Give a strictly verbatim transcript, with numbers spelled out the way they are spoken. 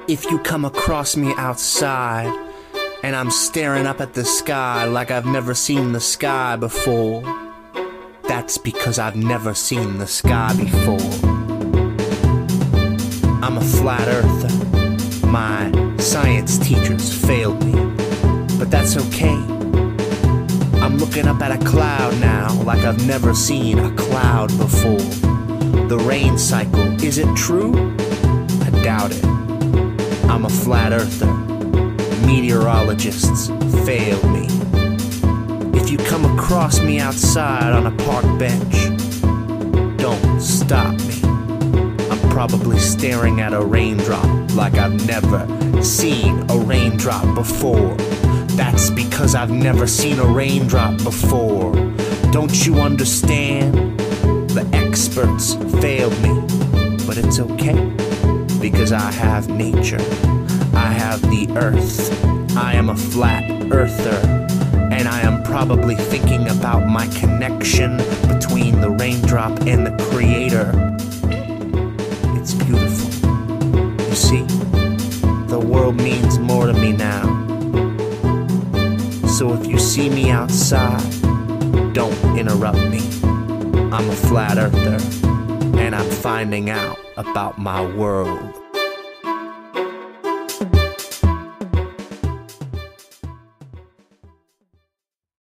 If you come across me outside and I'm staring up at the sky like I've never seen the sky before, that's because I've never seen the sky before. I'm a flat earther. My science teachers failed me, but that's okay. I'm looking up at a cloud now like I've never seen a cloud before. The rain cycle, is it true? I doubt it. I'm a flat earther. Meteorologists failed me. If you come across me outside on a park bench, don't stop me. I'm probably staring at a raindrop like I've never seen a raindrop before. That's because I've never seen a raindrop before. Don't you understand? The experts failed me, but it's okay, because I have nature. I have the earth. I am a flat earther, and I am probably thinking about my connection between the raindrop and the creator. It's beautiful. You see, the world means more to me now. So if you see me outside, don't interrupt me. I'm a flat earther, and I'm finding out about my world.